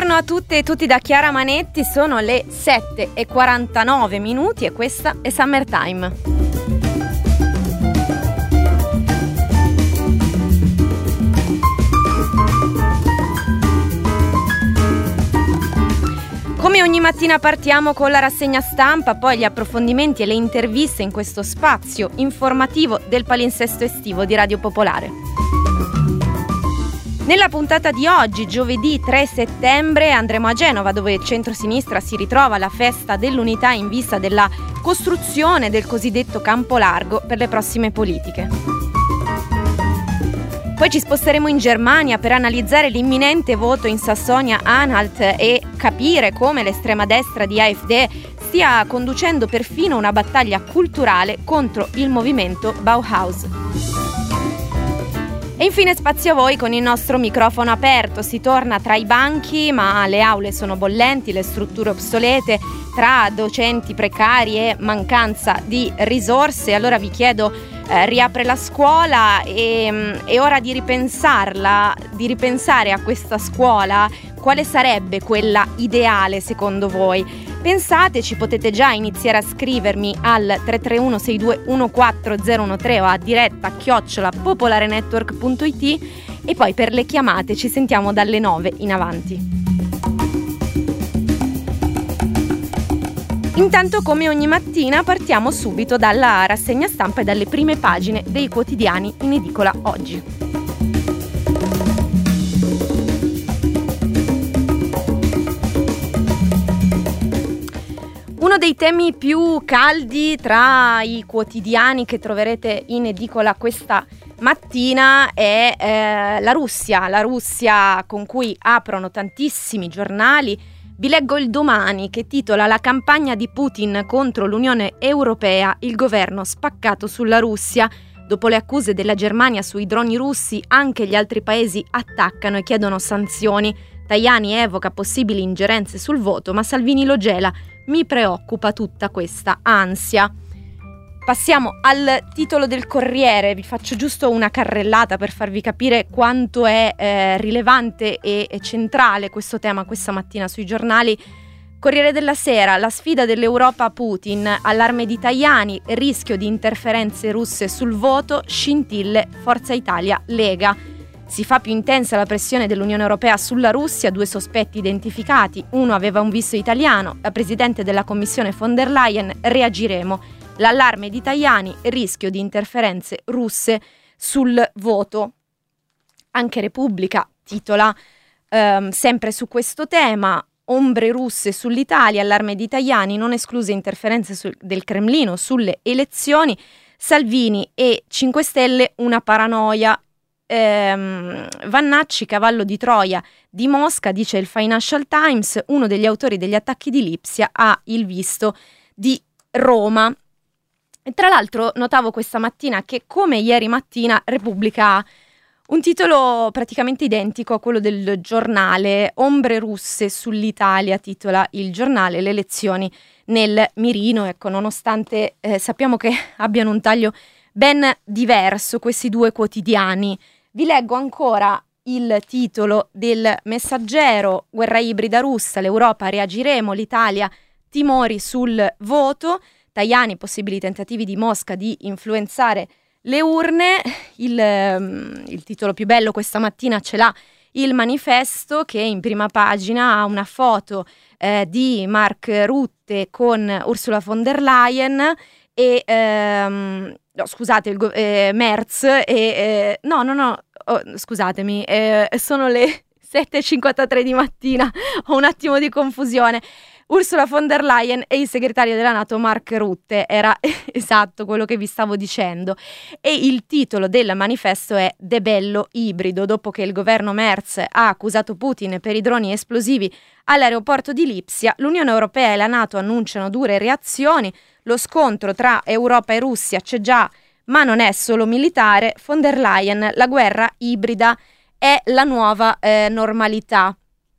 Buongiorno a tutte e tutti da Chiara Manetti, sono le 7:49 e questa è Summertime. Come ogni mattina partiamo con la rassegna stampa, poi gli approfondimenti e le interviste in questo spazio informativo del palinsesto estivo di Radio Popolare. Nella puntata di oggi, giovedì 3 settembre, andremo a Genova, dove il centro-sinistra si ritrova alla festa dell'unità in vista della costruzione del cosiddetto campo largo per le prossime politiche. Poi ci sposteremo in Germania per analizzare l'imminente voto in Sassonia-Anhalt e capire come l'estrema destra di AfD stia conducendo perfino una battaglia culturale contro il movimento Bauhaus. E infine spazio a voi con il nostro microfono aperto. Si torna tra i banchi, ma le aule sono bollenti, le strutture obsolete, tra docenti precari e mancanza di risorse. Allora vi chiedo, riapre la scuola e è ora di ripensarla, di ripensare a questa scuola. Quale sarebbe quella ideale secondo voi? Pensateci, potete già iniziare a scrivermi al 331 6214013 o a diretta @popolarenetwork.it e poi per le chiamate ci sentiamo dalle 9 in avanti. Intanto, come ogni mattina, partiamo subito dalla rassegna stampa e dalle prime pagine dei quotidiani in edicola oggi. Uno dei temi più caldi tra i quotidiani che troverete in edicola questa mattina è la Russia con cui aprono tantissimi giornali. Vi leggo il Domani che titola "La campagna di Putin contro l'Unione Europea, il governo spaccato sulla Russia". Dopo le accuse della Germania sui droni russi, anche gli altri paesi attaccano e chiedono sanzioni. Tajani evoca possibili ingerenze sul voto, ma Salvini lo gela. Mi preoccupa tutta questa ansia. Passiamo al titolo del Corriere, vi faccio giusto una carrellata per farvi capire quanto è rilevante e centrale questo tema questa mattina sui giornali. Corriere della Sera, la sfida dell'Europa a Putin, allarme di Tajani, rischio di interferenze russe sul voto, scintille, Forza Italia, Lega. Si fa più intensa la pressione dell'Unione Europea sulla Russia, 2 sospetti identificati, uno aveva un visto italiano, la Presidente della Commissione von der Leyen, reagiremo. L'allarme di Tajani, rischio di interferenze russe sul voto. Anche Repubblica titola sempre su questo tema, ombre russe sull'Italia, allarme di Tajani, non escluse interferenze del Cremlino sulle elezioni, Salvini e 5 Stelle una paranoia. Vannacci, cavallo di Troia di Mosca, dice il Financial Times, uno degli autori degli attacchi di Lipsia ha il visto di Roma. E tra l'altro notavo questa mattina che, come ieri mattina, Repubblica ha un titolo praticamente identico a quello del giornale. Ombre russe sull'Italia, titola il giornale, le elezioni nel mirino. Ecco, nonostante sappiamo che abbiano un taglio ben diverso questi 2 quotidiani. Vi leggo ancora il titolo del Messaggero, guerra ibrida russa, l'Europa reagiremo, l'Italia timori sul voto, Tajani possibili tentativi di Mosca di influenzare le urne. Il titolo più bello questa mattina ce l'ha il Manifesto, che in prima pagina ha una foto di Mark Rutte con Ursula von der Leyen e Merz scusatemi, sono le 7:53 di mattina, ho un attimo di confusione. Ursula von der Leyen e il segretario della NATO Mark Rutte, era esatto quello che vi stavo dicendo. E il titolo del Manifesto è "Debello ibrido", dopo che il governo Merz ha accusato Putin per i droni esplosivi all'aeroporto di Lipsia, l'Unione Europea e la NATO annunciano dure reazioni. Lo scontro tra Europa e Russia c'è già, ma non è solo militare. Von der Leyen, la guerra ibrida è la nuova normalità.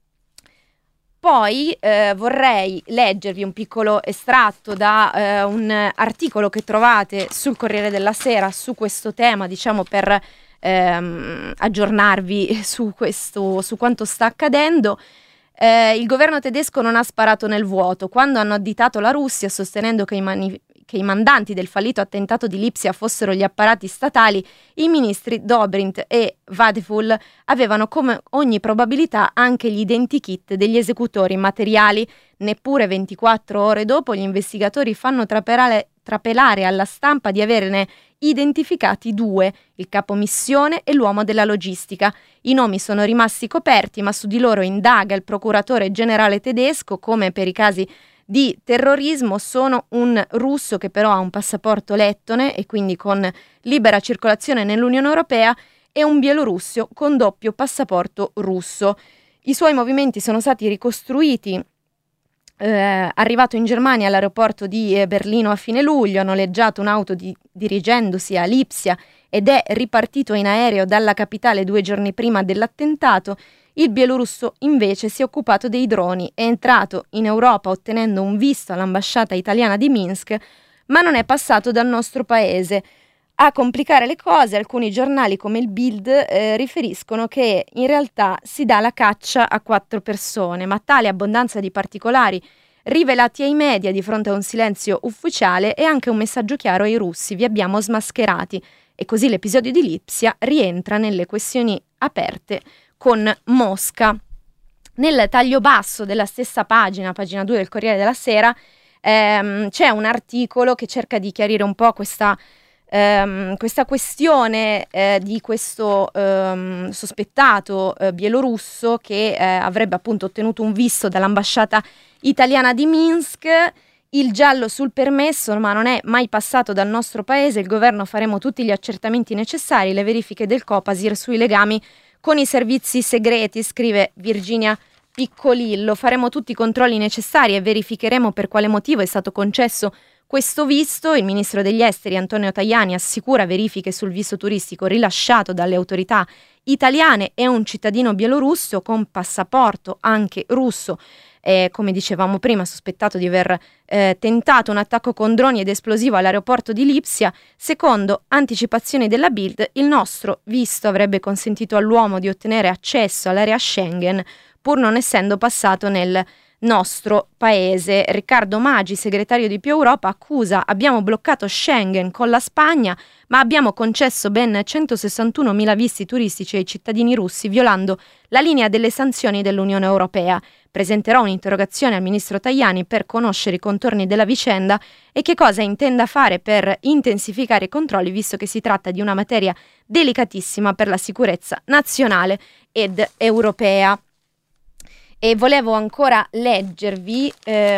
Poi vorrei leggervi un piccolo estratto da un articolo che trovate sul Corriere della Sera su questo tema, diciamo per aggiornarvi su quanto sta accadendo. Il governo tedesco non ha sparato nel vuoto. Quando hanno additato la Russia sostenendo che i mandanti del fallito attentato di Lipsia fossero gli apparati statali, i ministri Dobrindt e Vadeful avevano come ogni probabilità anche gli identikit degli esecutori materiali. Neppure 24 ore dopo gli investigatori fanno trapelare alla stampa di averne identificati 2, il capo missione e l'uomo della logistica. I nomi sono rimasti coperti, ma su di loro indaga il procuratore generale tedesco. Come per i casi di terrorismo, sono un russo che però ha un passaporto lettone e quindi con libera circolazione nell'Unione Europea, e un bielorusso con doppio passaporto russo. I suoi movimenti sono stati ricostruiti. Arrivato in Germania all'aeroporto di Berlino a fine luglio, ha noleggiato un'auto dirigendosi a Lipsia ed è ripartito in aereo dalla capitale 2 giorni prima dell'attentato. Il bielorusso invece si è occupato dei droni, è entrato in Europa ottenendo un visto all'ambasciata italiana di Minsk, ma non è passato dal nostro paese. A complicare le cose, alcuni giornali come il Bild riferiscono che in realtà si dà la caccia a 4 persone, ma tale abbondanza di particolari rivelati ai media di fronte a un silenzio ufficiale è anche un messaggio chiaro ai russi: vi abbiamo smascherati. E così l'episodio di Lipsia rientra nelle questioni aperte con Mosca. Nel taglio basso della stessa pagina 2 del Corriere della Sera, c'è un articolo che cerca di chiarire un po' questa questione di questo sospettato bielorusso che avrebbe appunto ottenuto un visto dall'ambasciata italiana di Minsk. Il giallo sul permesso, ma non è mai passato dal nostro paese. Il governo faremo tutti gli accertamenti necessari, le verifiche del Copasir sui legami con i servizi segreti, scrive Virginia Piccolillo. Faremo tutti i controlli necessari e verificheremo per quale motivo è stato concesso questo visto. Il ministro degli esteri Antonio Tajani assicura verifiche sul visto turistico rilasciato dalle autorità italiane e un cittadino bielorusso con passaporto anche russo, come dicevamo prima, sospettato di aver tentato un attacco con droni ed esplosivo all'aeroporto di Lipsia. Secondo anticipazioni della Bild, il nostro visto avrebbe consentito all'uomo di ottenere accesso all'area Schengen, pur non essendo passato nel nostro paese. Riccardo Maggi, segretario di Più Europa, accusa: abbiamo bloccato Schengen con la Spagna, ma abbiamo concesso ben 161.000 visti turistici ai cittadini russi, violando la linea delle sanzioni dell'Unione Europea. Presenterò un'interrogazione al ministro Tajani per conoscere i contorni della vicenda e che cosa intenda fare per intensificare i controlli, visto che si tratta di una materia delicatissima per la sicurezza nazionale ed europea. E volevo ancora leggervi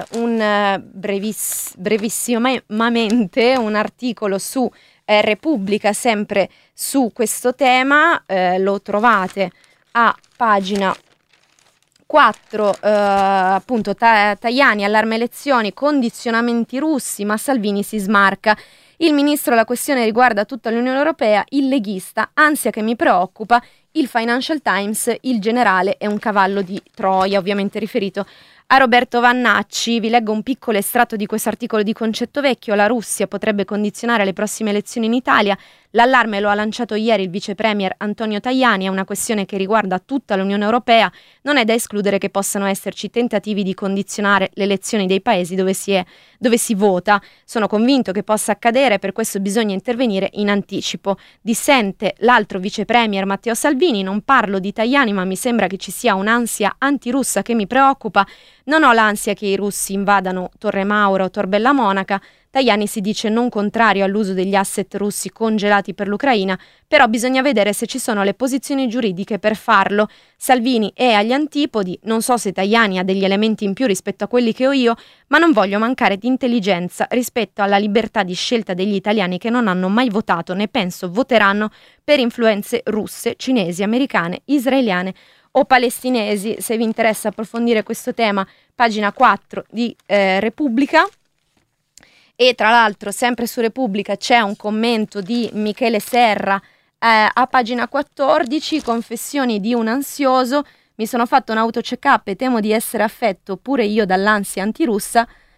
brevissimamente un articolo su Repubblica, sempre su questo tema. Lo trovate a pagina 4, appunto, Tajani, allarme elezioni, condizionamenti russi, ma Salvini si smarca. Il ministro: la questione riguarda tutta l'Unione Europea. Il leghista: ansia che mi preoccupa. Il Financial Times: il generale è un cavallo di Troia, ovviamente riferito a Roberto Vannacci. Vi leggo un piccolo estratto di questo articolo di Concetto Vecchio. La Russia potrebbe condizionare le prossime elezioni in Italia. L'allarme lo ha lanciato ieri il vice premier Antonio Tajani. È una questione che riguarda tutta l'Unione Europea. Non è da escludere che possano esserci tentativi di condizionare le elezioni dei paesi dove si vota. Sono convinto che possa accadere, per questo bisogna intervenire in anticipo. Dissente l'altro vice premier Matteo Salvini: non parlo di Tajani, ma mi sembra che ci sia un'ansia antirussa che mi preoccupa. Non ho l'ansia che i russi invadano Torre Maura o Tor Bella Monaca. Tajani si dice non contrario all'uso degli asset russi congelati per l'Ucraina, però bisogna vedere se ci sono le posizioni giuridiche per farlo. Salvini è agli antipodi. Non so se Tajani ha degli elementi in più rispetto a quelli che ho io, ma non voglio mancare di intelligenza rispetto alla libertà di scelta degli italiani che non hanno mai votato, né penso voteranno, per influenze russe, cinesi, americane, israeliane o palestinesi. Se vi interessa approfondire questo tema, pagina 4 di Repubblica. E tra l'altro, sempre su Repubblica, c'è un commento di Michele Serra a pagina 14, confessioni di un ansioso: mi sono fatto un autocheck-up e temo di essere affetto pure io dall'ansia antirussa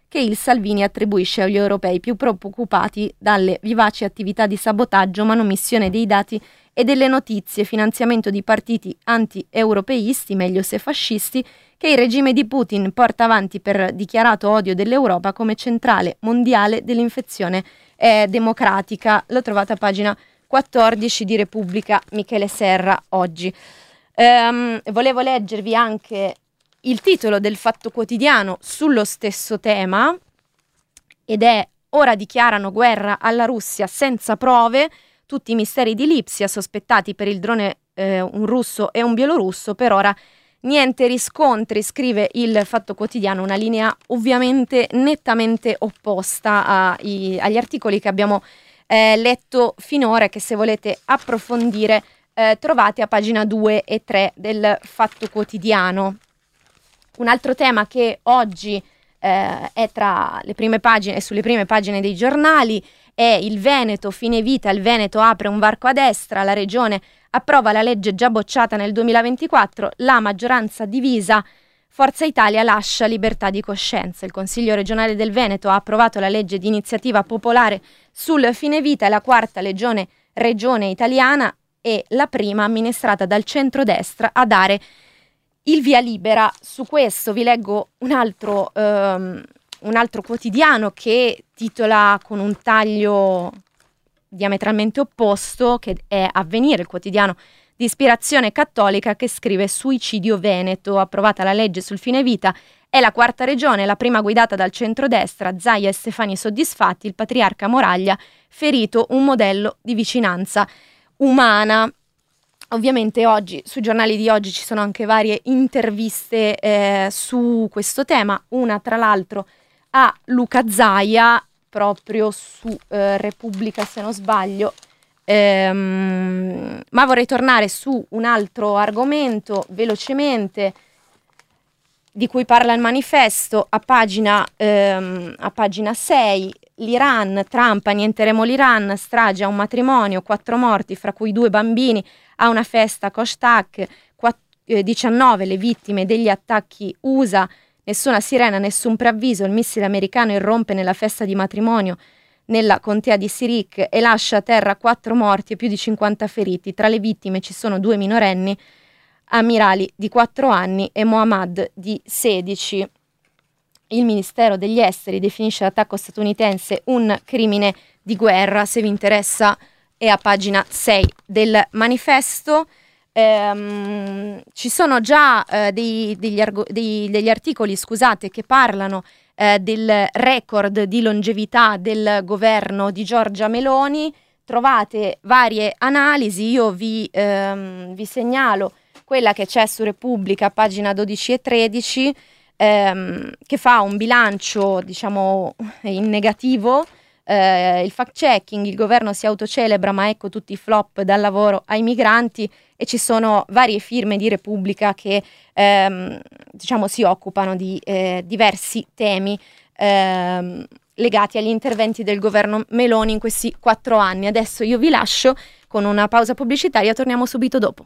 che il Salvini attribuisce agli europei più preoccupati dalle vivaci attività di sabotaggio, manomissione dei dati e delle notizie, finanziamento di partiti anti-europeisti, meglio se fascisti, che il regime di Putin porta avanti per dichiarato odio dell'Europa come centrale mondiale dell'infezione democratica. L'ho trovata a pagina 14 di Repubblica, Michele Serra, oggi. Volevo leggervi anche il titolo del Fatto Quotidiano sullo stesso tema, ed è: ora dichiarano guerra alla Russia senza prove, tutti i misteri di Lipsia, sospettati per il drone un russo e un bielorusso, per ora niente riscontri, scrive il Fatto Quotidiano, una linea ovviamente nettamente opposta agli articoli che abbiamo letto finora, che se volete approfondire trovate a pagina 2 e 3 del Fatto Quotidiano. Un altro tema che oggi è tra le prime pagine e sulle prime pagine dei giornali è il Veneto, fine vita, il Veneto apre un varco a destra, la regione approva la legge già bocciata nel 2024, la maggioranza divisa, Forza Italia lascia libertà di coscienza. Il Consiglio regionale del Veneto ha approvato la legge di iniziativa popolare sul fine vita, è la quarta regione italiana e la prima amministrata dal centrodestra a dare il via libera. Su questo vi leggo un altro quotidiano che titola con un taglio diametralmente opposto, che è Avvenire, il quotidiano di ispirazione cattolica, che scrive: suicidio Veneto, approvata la legge sul fine vita, è la quarta regione, la prima guidata dal centrodestra, Zaia e Stefani soddisfatti, il patriarca Moraglia ferito, un modello di vicinanza umana. Ovviamente oggi, sui giornali di oggi ci sono anche varie interviste su questo tema, una tra l'altro a Luca Zaia, proprio su Repubblica se non sbaglio, ma vorrei tornare su un altro argomento velocemente di cui parla il manifesto a pagina 6. L'Iran, Trump, annienteremo l'Iran, strage a un matrimonio, 4 morti, fra cui 2 bambini, a una festa Koshtak, 19 le vittime degli attacchi USA, nessuna sirena, nessun preavviso, il missile americano irrompe nella festa di matrimonio nella contea di Sirik e lascia a terra 4 morti e più di 50 feriti. Tra le vittime ci sono 2 minorenni, Amirali di 4 anni e Mohammad di 16. Il Ministero degli Esteri definisce l'attacco statunitense un crimine di guerra. Se vi interessa è a pagina 6 del manifesto. Ci sono già degli articoli, scusate, che parlano del record di longevità del governo di Giorgia Meloni. Trovate varie analisi, io vi segnalo quella che c'è su Repubblica, pagina 12 e 13, che fa un bilancio, diciamo, in negativo. Il fact-checking, il governo si autocelebra, ma ecco tutti i flop, dal lavoro ai migranti, e ci sono varie firme di Repubblica che diciamo si occupano di diversi temi legati agli interventi del governo Meloni in questi 4 anni. Adesso io vi lascio con una pausa pubblicitaria, torniamo subito dopo.